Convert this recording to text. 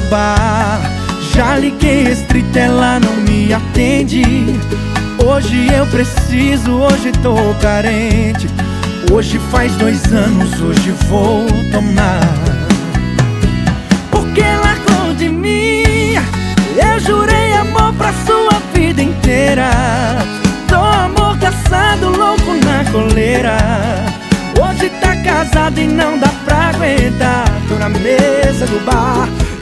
bar. Já liguei restrita, ela não me atende. Hoje eu preciso, hoje tô carente. Hoje faz 2 anos, hoje vou tomar. Porque largou de mim, eu jurei amor pra sua vida inteira. Tô amordaçado, louco na coleira. Hoje tá casado e não dá pra aguentar. Tô na mesa do bar,